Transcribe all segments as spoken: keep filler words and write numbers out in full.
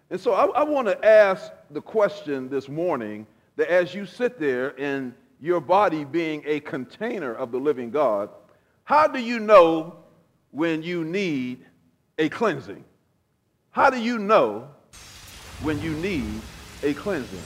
And so I, I want to ask the question this morning that as you sit there in your body being a container of the living God, how do you know when you need a cleansing? How do you know when you need a cleansing?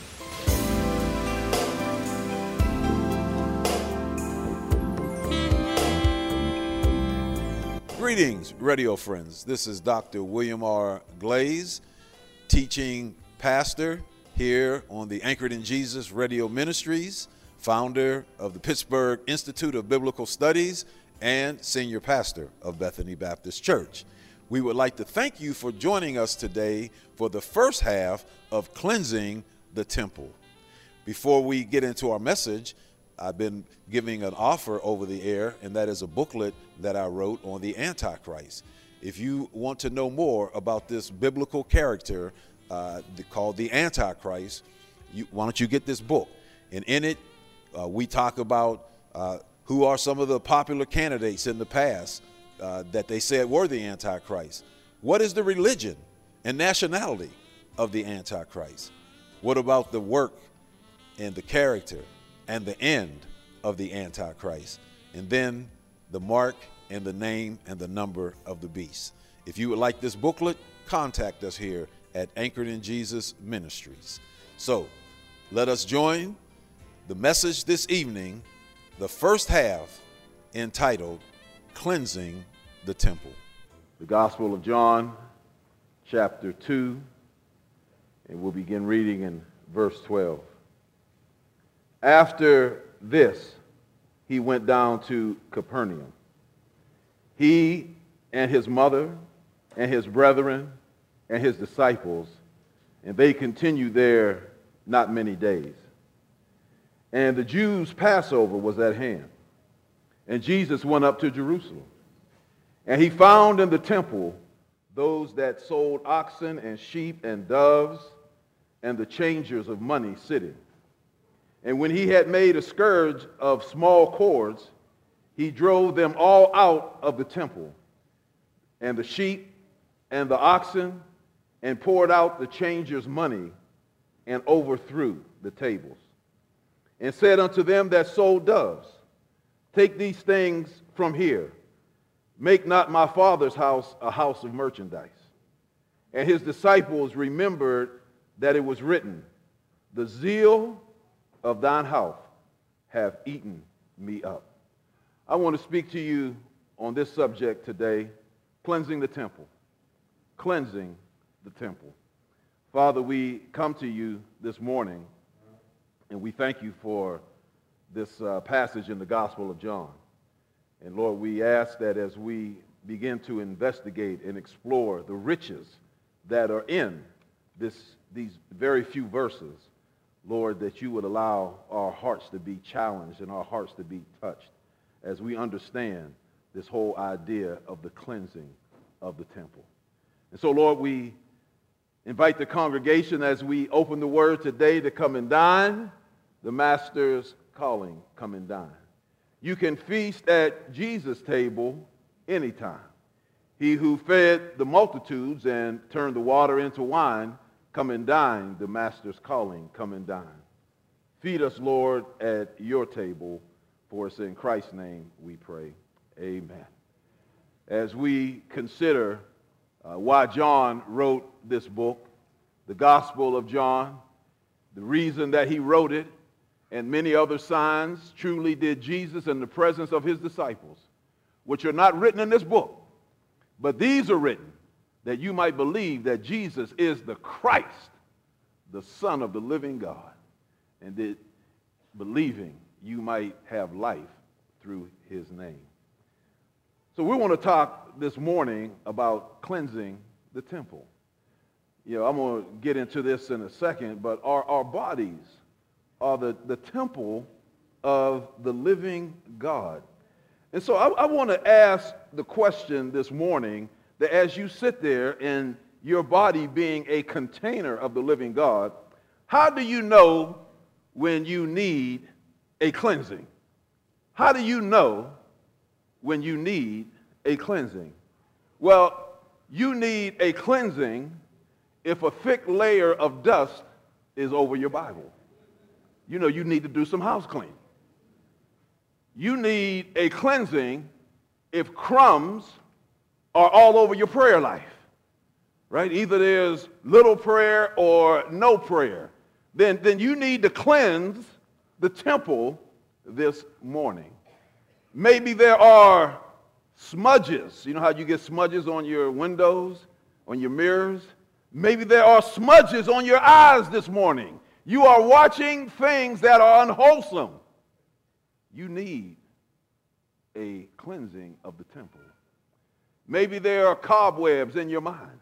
Greetings, radio friends. This is Doctor William R. Glaze, teaching pastor here on the Anchored in Jesus Radio Ministries, founder of the Pittsburgh Institute of Biblical Studies, and senior pastor of Bethany Baptist Church. We would like to thank you for joining us today for the first half of Cleansing the Temple. Before we get into our message, I've been giving an offer over the air, and that is a booklet that I wrote on the Antichrist. If you want to know more about this biblical character uh, called the Antichrist, you, why don't you get this book? And in it, uh, we talk about uh, who are some of the popular candidates in the past uh, that they said were the Antichrist. What is the religion and nationality of the Antichrist? What about the work and the character and the end of the Antichrist? And then the mark and the name and the number of the beast. If you would like this booklet, contact us here at Anchored in Jesus Ministries. So let us join the message this evening, the first half, entitled Cleansing the Temple. The Gospel of John, chapter two, and we'll begin reading in verse twelve. After this, he went down to Capernaum. He and his mother and his brethren and his disciples, and they continued there not many days. And the Jews' Passover was at hand, and Jesus went up to Jerusalem. And he found in the temple those that sold oxen and sheep and doves and the changers of money sitting. And when he had made a scourge of small cords, he drove them all out of the temple, and the sheep and the oxen, and poured out the changers' money, and overthrew the tables. And said unto them that sold doves, Take these things from here. Make not my Father's house a house of merchandise. And his disciples remembered that it was written, The zeal of thine house have eaten me up. I want to speak to you on this subject today, cleansing the temple. Cleansing the temple. Father, we come to you this morning, and we thank you for this uh, passage in the Gospel of John. And Lord, we ask that as we begin to investigate and explore the riches that are in this, these very few verses, Lord, that you would allow our hearts to be challenged and our hearts to be touched as we understand this whole idea of the cleansing of the temple. And so, Lord, we invite the congregation as we open the word today to come and dine. The Master's calling, come and dine. You can feast at Jesus' table anytime. He who fed the multitudes and turned the water into wine, come and dine. The Master's calling, come and dine. Feed us, Lord, at your table, for it's in Christ's name we pray. Amen. As we consider uh, why John wrote this book, the Gospel of John, the reason that he wrote it, and many other signs truly did Jesus in the presence of his disciples, which are not written in this book, but these are written that you might believe that Jesus is the Christ, the Son of the living God, and that believing you might have life through his name. So we want to talk this morning about cleansing the temple. You know, I'm going to get into this in a second, but our, our bodies are the, the temple of the living God. And so I, I want to ask the question this morning that as you sit there in your body being a container of the living God, how do you know when you need a cleansing? How do you know when you need a cleansing? Well, you need a cleansing if a thick layer of dust is over your Bible, you know you need to do some house cleaning. You need a cleansing if crumbs are all over your prayer life, right? Either there's little prayer or no prayer. Then, then you need to cleanse the temple this morning. Maybe there are smudges. You know how you get smudges on your windows, on your mirrors? Maybe there are smudges on your eyes this morning. You are watching things that are unwholesome. You need a cleansing of the temple. Maybe there are cobwebs in your mind.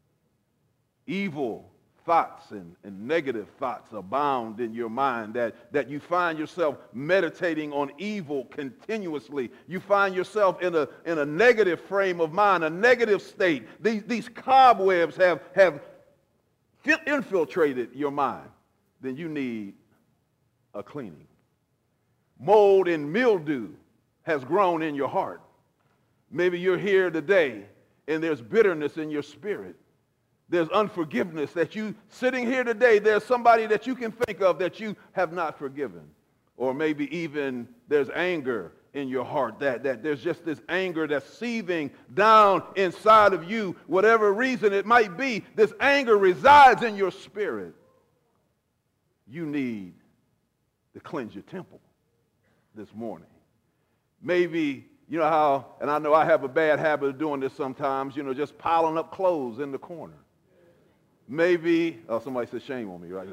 Evil thoughts and, and negative thoughts abound in your mind, that, that you find yourself meditating on evil continuously. You find yourself in a, in a negative frame of mind, a negative state. These, these cobwebs have, have infiltrated your mind. Then you need a cleaning. Mold and mildew has grown in your heart. Maybe you're here today and there's bitterness in your spirit. There's unforgiveness that you, sitting here today, there's somebody that you can think of that you have not forgiven. Or maybe even there's anger in your heart, that, that there's just this anger that's seething down inside of you. Whatever reason it might be, this anger resides in your spirit. You need to cleanse your temple this morning. Maybe, you know how, and I know I have a bad habit of doing this sometimes, you know, just piling up clothes in the corner. Maybe, oh, somebody said shame on me, right?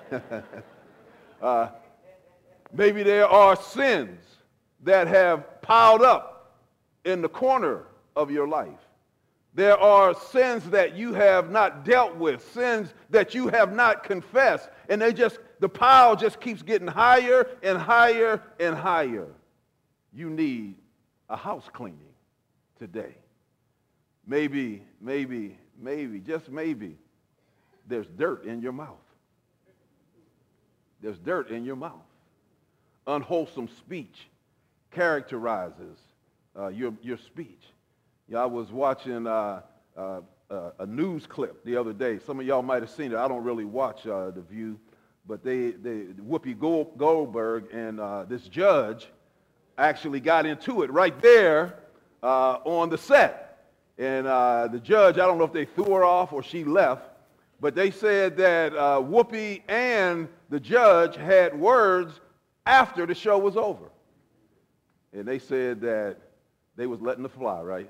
uh, maybe there are sins that have piled up in the corner of your life. There are sins that you have not dealt with, sins that you have not confessed, and they just, the pile just keeps getting higher and higher and higher. You need a house cleaning today. Maybe, maybe, maybe, just maybe, there's dirt in your mouth. There's dirt in your mouth. Unwholesome speech characterizes uh, your, your speech. Yeah, I was watching uh, uh, uh, a news clip the other day. Some of y'all might have seen it. I don't really watch uh, The View, but they, they Whoopi Goldberg and uh, this judge actually got into it right there uh, on the set. And uh, the judge, I don't know if they threw her off or she left, but they said that uh, Whoopi and the judge had words after the show was over. And they said that they was letting them fly, right?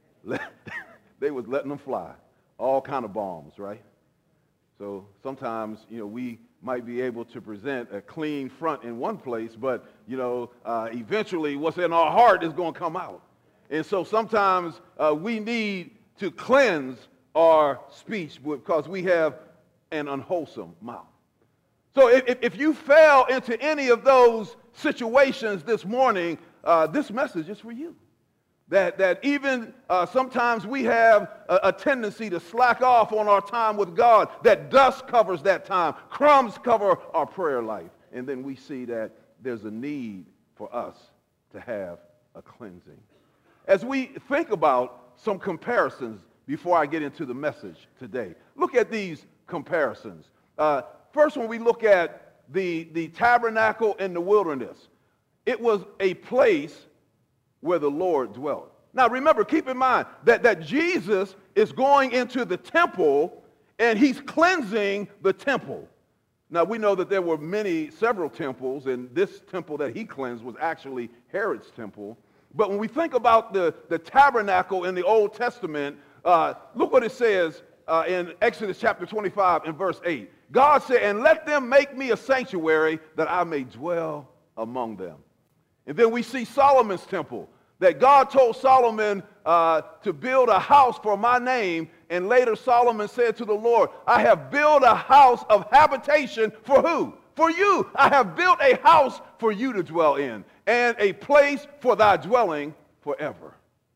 They was letting them fly. All kind of bombs, right? So sometimes, you know, we might be able to present a clean front in one place, but, you know, uh, eventually what's in our heart is going to come out. And so sometimes uh, we need to cleanse our speech because we have an unwholesome mouth. So if, if you fell into any of those situations this morning, uh, this message is for you. That, that even uh, sometimes we have a, a tendency to slack off on our time with God, that dust covers that time, crumbs cover our prayer life, and then we see that there's a need for us to have a cleansing. As we think about some comparisons before I get into the message today, look at these comparisons. Uh, first, when we look at the, the tabernacle in the wilderness, it was a place where the Lord dwelt. Now remember, keep in mind that, that Jesus is going into the temple and he's cleansing the temple. Now we know that there were many, several temples, and this temple that he cleansed was actually Herod's temple. But when we think about the, the tabernacle in the Old Testament, uh, look what it says uh, in Exodus chapter twenty-five and verse eight. God said, "And let them make me a sanctuary that I may dwell among them." And then we see Solomon's temple, that God told Solomon uh, to build a house for my name. And later Solomon said to the Lord, "I have built a house of habitation for who? For you. I have built a house for you to dwell in, and a place for thy dwelling forever."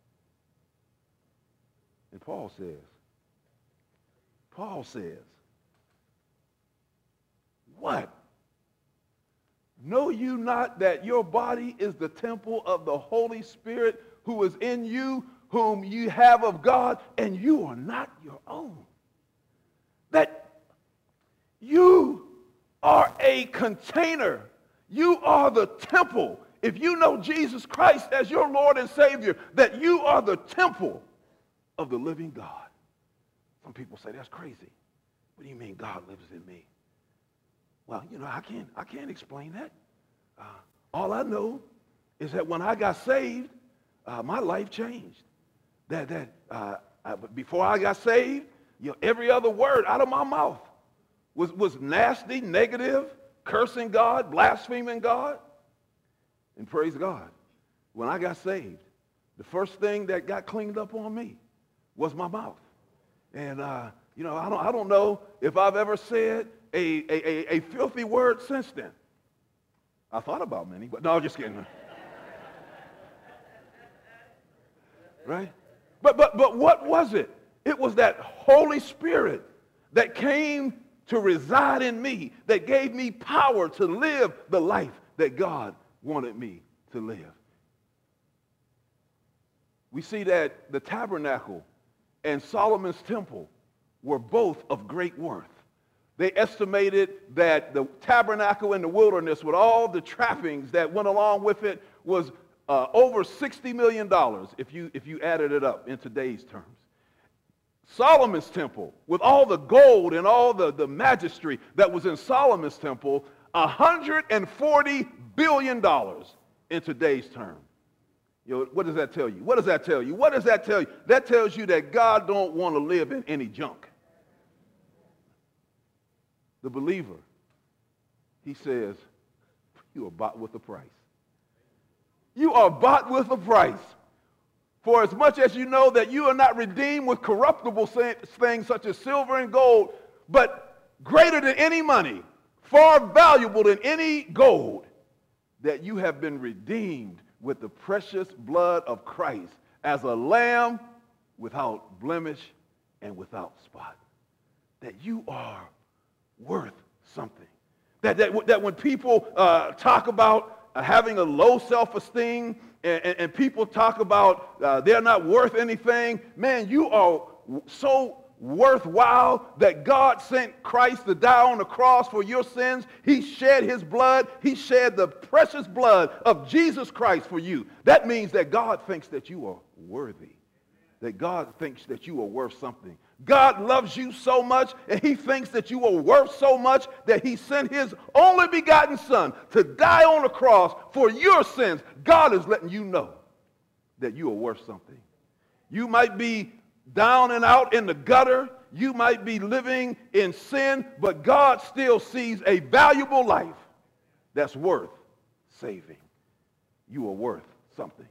And Paul says, Paul says, what? Know you not that your body is the temple of the Holy Spirit who is in you, whom you have of God, and you are not your own? that you are a container. You are the temple. If you know Jesus Christ as your Lord and Savior, that you are the temple of the living God. Some people say, that's crazy. What do you mean God lives in me? Well, you know, I can't, I can't explain that. Uh, all I know is that when I got saved, uh, my life changed. That, that uh, uh, before I got saved, you know, every other word out of my mouth was, was nasty, negative, cursing God, blaspheming God. And praise God, when I got saved, the first thing that got cleaned up on me was my mouth. And, uh, you know, I don't, I don't know if I've ever said a, a, a, a filthy word since then. I thought about many, but no, just kidding. Right? But, but, but what was it? It was that Holy Spirit that came to reside in me, that gave me power to live the life that God wanted me to live. We see that the tabernacle and Solomon's temple were both of great worth. They estimated that the tabernacle in the wilderness, with all the trappings that went along with it, was uh, over sixty million dollars if you, if you added it up in today's terms. Solomon's temple, with all the gold and all the, the majesty that was in Solomon's temple, one hundred forty billion dollars in today's term. You know, what does that tell you? What does that tell you? What does that tell you? That tells you that God don't want to live in any junk. The believer, he says, you are bought with a price. You are bought with a price. For as much as you know that you are not redeemed with corruptible things such as silver and gold, but greater than any money, far valuable than any gold, that you have been redeemed with the precious blood of Christ as a lamb without blemish and without spot. That you are worth something. That, that, that when people uh, talk about uh, having a low self-esteem and, and, and people talk about uh, they're not worth anything, man, you are so worthwhile that God sent Christ to die on the cross for your sins. He shed his blood. He shed the precious blood of Jesus Christ for you. That means that God thinks that you are worthy, that God thinks that you are worth something. God loves you so much, and he thinks that you are worth so much that he sent his only begotten son to die on the cross for your sins. God is letting you know that you are worth something. You might be down and out in the gutter. You might be living in sin, but God still sees a valuable life that's worth saving. You are worth something.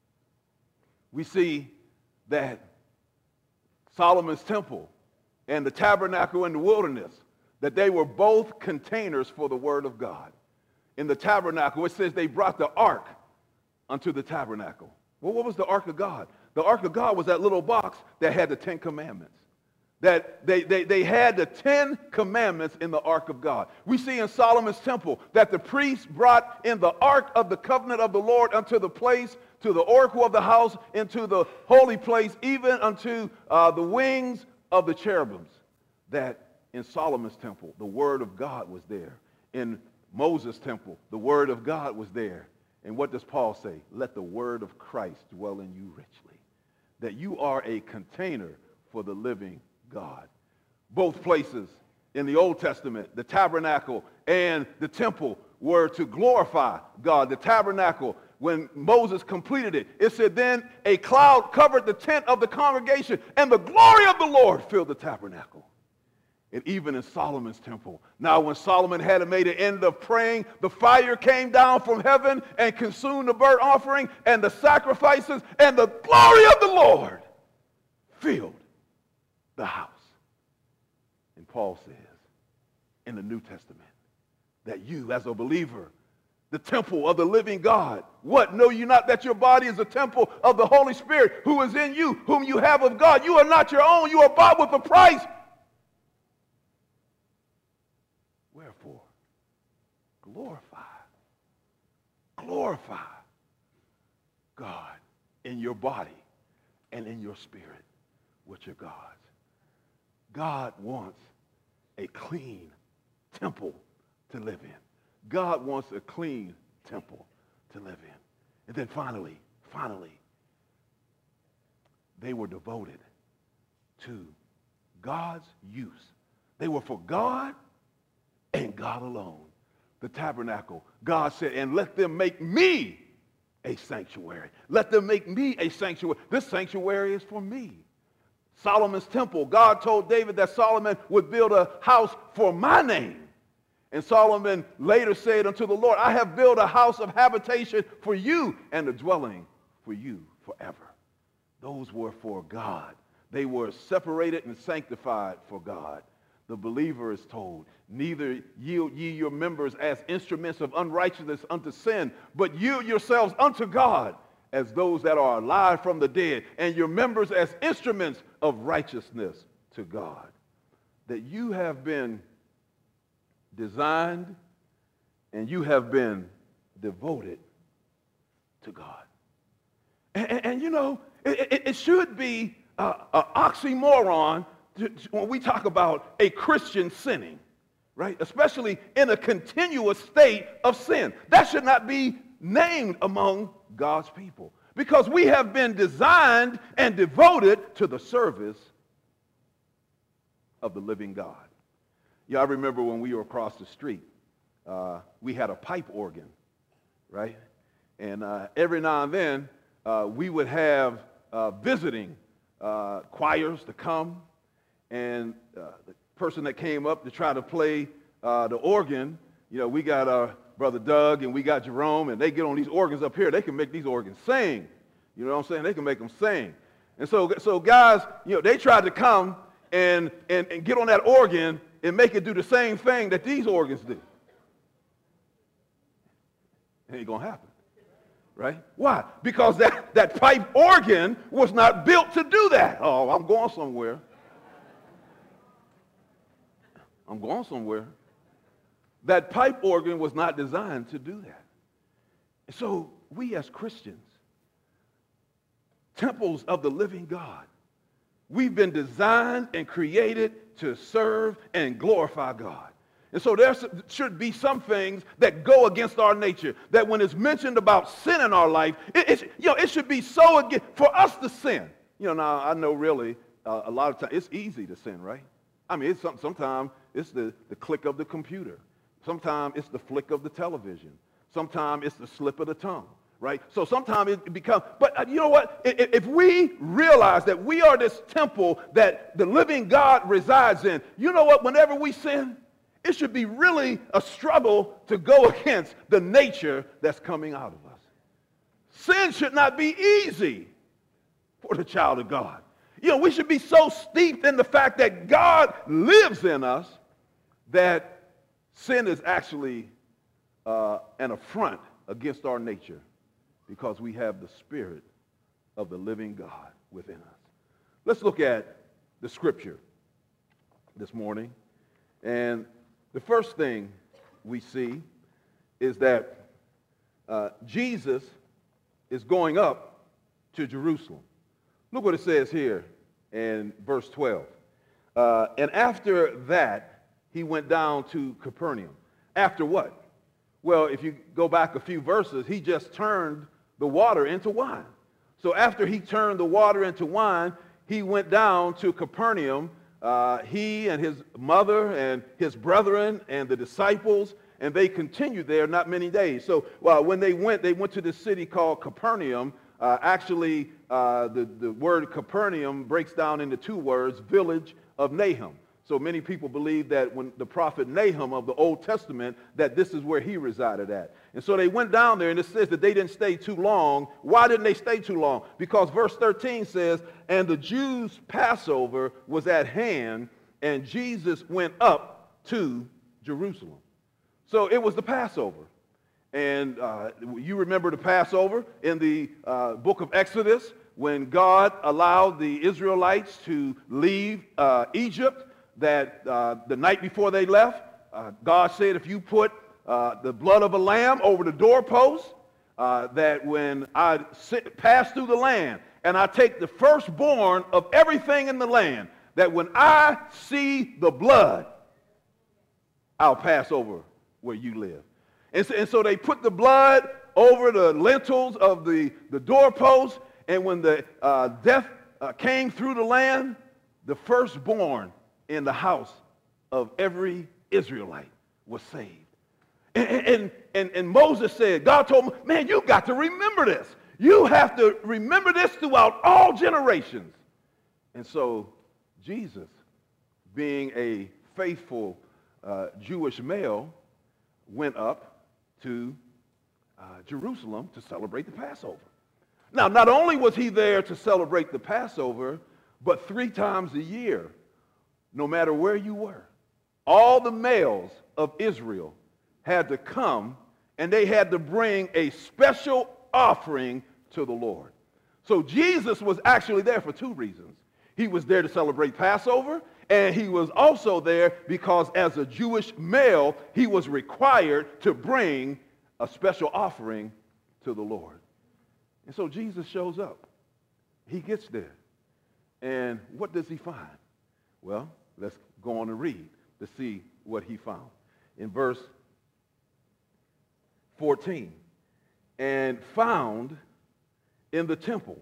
We see that Solomon's temple and the tabernacle in the wilderness, that they were both containers for the word of God. In the tabernacle, it says they brought the ark unto the tabernacle. Well, what was the ark of God? The ark of God was that little box that had the Ten Commandments. That they, they, they had the Ten Commandments in the ark of God. We see in Solomon's temple that the priests brought in the ark of the covenant of the Lord unto the place, to the oracle of the house, into the holy place, even unto uh, the wings of the cherubims. That in Solomon's temple, the word of God was there. In Moses' temple, the word of God was there. And what does Paul say? Let the word of Christ dwell in you richly. That you are a container for the living God. Both places in the Old Testament, the tabernacle and the temple, were to glorify God. The tabernacle, when Moses completed it, it said, then a cloud covered the tent of the congregation, and the glory of the Lord filled the tabernacle. And even in Solomon's temple. Now, when Solomon had made an end of praying, the fire came down from heaven and consumed the burnt offering and the sacrifices, and the glory of the Lord filled the house. And Paul says in the New Testament that you, as a believer, the temple of the living God, what? Know you not that your body is a temple of the Holy Spirit who is in you, whom you have of God? You are not your own. You are bought with a price. Wherefore, glorify, glorify God in your body and in your spirit, which are God's. God wants a clean temple to live in. God wants a clean temple to live in. And then finally, finally, they were devoted to God's use. They were for God and God alone. The tabernacle, God said, and let them make me a sanctuary. Let them make me a sanctuary. This sanctuary is for me. Solomon's temple, God told David that Solomon would build a house for my name. And Solomon later said unto the Lord, I have built a house of habitation for you and a dwelling for you forever. Those were for God. They were separated and sanctified for God. The believer is told, neither yield ye your members as instruments of unrighteousness unto sin, but yield yourselves unto God as those that are alive from the dead, and your members as instruments of righteousness to God. That you have been designed and you have been devoted to God. And, and, and you know, it, it, it should be an oxymoron to, to, when we talk about a Christian sinning, right? Especially in a continuous state of sin. That should not be named among God's people, because we have been designed and devoted to the service of the living God. Yeah, I remember when we were across the street, uh, we had a pipe organ, right? And uh, every now and then, uh, we would have uh, visiting uh, choirs to come, and uh, the person that came up to try to play uh, the organ, you know, we got our Brother Doug and we got Jerome, and they get on these organs up here. They can make these organs sing. You know what I'm saying? They can make them sing. And so, so guys, you know, they tried to come and, and, and get on that organ and make it do the same thing that these organs do. It ain't going to happen, right? Why? Because that, that pipe organ was not built to do that. Oh, I'm going somewhere. I'm going somewhere. That pipe organ was not designed to do that. So we as Christians, temples of the living God, we've been designed and created to serve and glorify God. And so there should be some things that go against our nature, that when it's mentioned about sin in our life, it, it, you know, it should be so against, for us to sin. You know, now I know really uh, a lot of times it's easy to sin, right? I mean, it's some, sometimes it's the, the click of the computer. Sometimes it's the flick of the television. Sometimes it's the slip of the tongue, right? So sometimes it becomes, but you know what? If we realize that we are this temple that the living God resides in, you know what? Whenever we sin, it should be really a struggle to go against the nature that's coming out of us. Sin should not be easy for the child of God. You know, we should be so steeped in the fact that God lives in us that sin is actually uh, an affront against our nature, because we have the Spirit of the living God within us. Let's look at the scripture this morning. And the first thing we see is that uh, Jesus is going up to Jerusalem. Look what it says here in verse twelve. Uh, and after that, he went down to Capernaum. After what? Well, if you go back a few verses, he just turned the water into wine. So after he turned the water into wine, he went down to Capernaum, uh, he and his mother and his brethren and the disciples, and they continued there not many days. So uh, when they went, they went to this city called Capernaum. Uh, actually, uh, the, the word Capernaum breaks down into two words, village of Nahum. So many people believe that when the prophet Nahum of the Old Testament, that this is where he resided at. And so they went down there, and it says that they didn't stay too long. Why didn't they stay too long? Because verse thirteen says, and the Jews' Passover was at hand, and Jesus went up to Jerusalem. So it was the Passover. And uh, you remember the Passover in the uh, book of Exodus, when God allowed the Israelites to leave uh, Egypt, that uh, the night before they left, uh, God said, if you put uh, the blood of a lamb over the doorpost, uh, that when I sit, pass through the land and I take the firstborn of everything in the land, that when I see the blood, our Passover where you live. And so, and so they put the blood over the lintels of the, the doorposts, and when the uh, death uh, came through the land, the firstborn in the house of every Israelite was saved. And, and, and, and Moses said, God told him, man, you got to remember this. You have to remember this throughout all generations. And so Jesus, being a faithful uh, Jewish male, went up to uh, Jerusalem to celebrate the Passover. Now, not only was he there to celebrate the Passover, but three times a year, no matter where you were, all the males of Israel had to come, and they had to bring a special offering to the Lord. So Jesus was actually there for two reasons. He was there to celebrate Passover, and he was also there because as a Jewish male, he was required to bring a special offering to the Lord. And so Jesus shows up. He gets there. And what does he find? Well, let's go on and read to see what he found. In verse fourteen, and found in the temple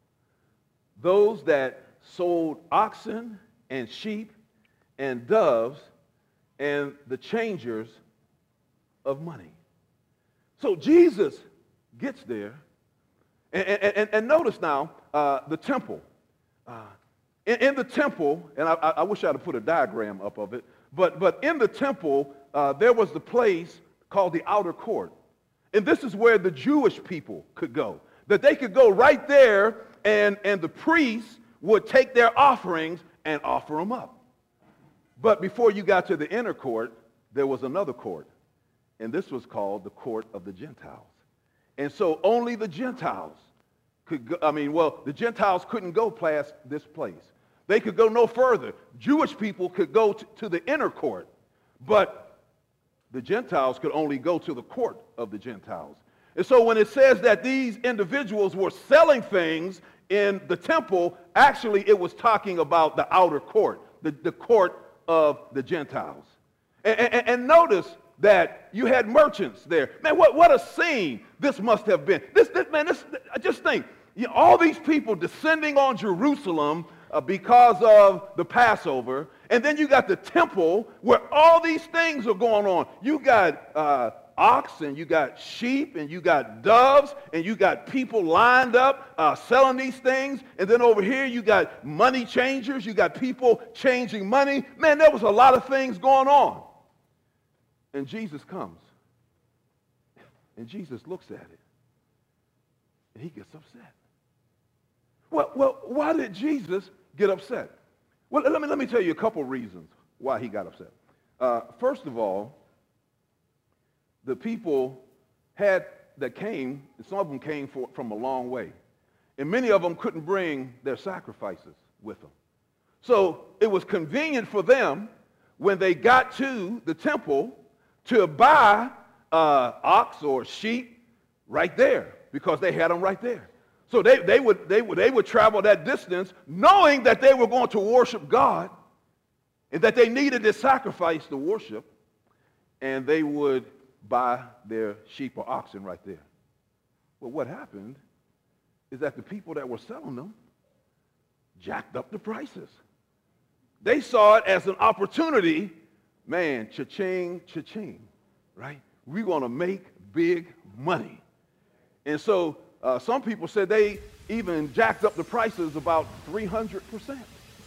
those that sold oxen and sheep and doves and the changers of money. So Jesus gets there, and, and, and notice now uh, the temple. Uh, in, in the temple, and I, I wish I had put a diagram up of it, but, but in the temple, uh, there was the place called the outer court. And this is where the Jewish people could go. That they could go right there, and, and the priests would take their offerings and offer them up. But before you got to the inner court, there was another court. And this was called the court of the Gentiles. And so only the Gentiles could go, I mean, well, the Gentiles couldn't go past this place. They could go no further. Jewish people could go to, to the inner court, but the Gentiles could only go to the court of the Gentiles. And so when it says that these individuals were selling things in the temple, actually it was talking about the outer court, the, the court of the Gentiles. And, and, and notice that you had merchants there. Man, what, what a scene this must have been. This, this man, this, just think, you know, all these people descending on Jerusalem uh, because of the Passover, and then you got the temple where all these things are going on. You got uh, ox, and you got sheep, and you got doves, and you got people lined up uh, selling these things, and then over here you got money changers, you got people changing money. Man, there was a lot of things going on. And Jesus comes, and Jesus looks at it, and he gets upset. Well, well, why did Jesus get upset? Well, let me, let me tell you a couple reasons why he got upset. Uh, first of all, the people had that came, some of them came for, from a long way, and many of them couldn't bring their sacrifices with them. So it was convenient for them when they got to the temple to buy uh, ox or sheep right there, because they had them right there. So they, they, would, they, would, they would travel that distance knowing that they were going to worship God and that they needed this sacrifice to worship, and they would buy their sheep or oxen right there. But what happened is that the people that were selling them jacked up the prices. They saw it as an opportunity. Man, cha-ching, cha-ching, right? We want to make big money. And so uh, some people said they even jacked up the prices about three hundred percent.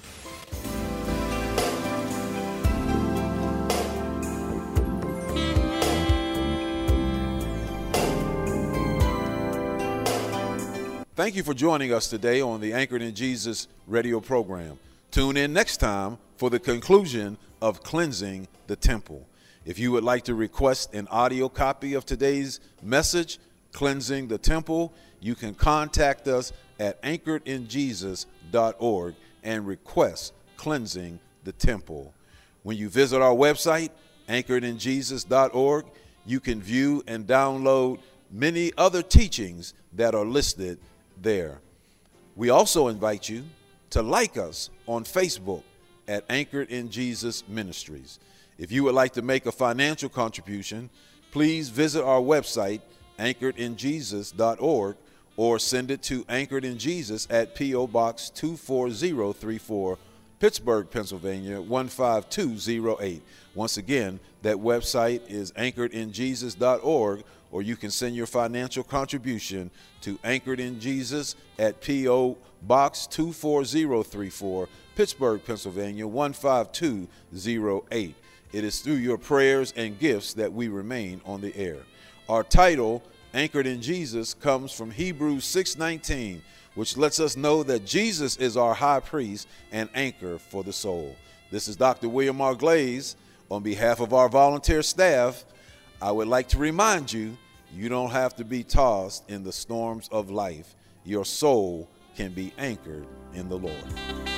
Thank you for joining us today on the Anchored in Jesus radio program. Tune in next time for the conclusion of Cleansing the Temple. If you would like to request an audio copy of today's message, Cleansing the Temple, you can contact us at anchored in jesus dot org and request Cleansing the Temple. When you visit our website, anchored in jesus dot org, you can view and download many other teachings that are listed there. We also invite you to like us on Facebook at Anchored in Jesus Ministries. If you would like to make a financial contribution, please visit our website, anchored in jesus dot org, or send it to Anchored in Jesus at P O. Box two four zero three four, Pittsburgh, Pennsylvania one five two zero eight. Once again, that website is anchored in jesus dot org, or you can send your financial contribution to Anchored in Jesus at P O. Box two four zero three four, Pittsburgh, Pennsylvania one five two zero eight. It is through your prayers and gifts that we remain on the air. Our title, Anchored in Jesus, comes from Hebrews six nineteen, which lets us know that Jesus is our high priest and anchor for the soul. This is Doctor William R. Glaze. On behalf of our volunteer staff, I would like to remind you, you don't have to be tossed in the storms of life. Your soul can be anchored in the Lord.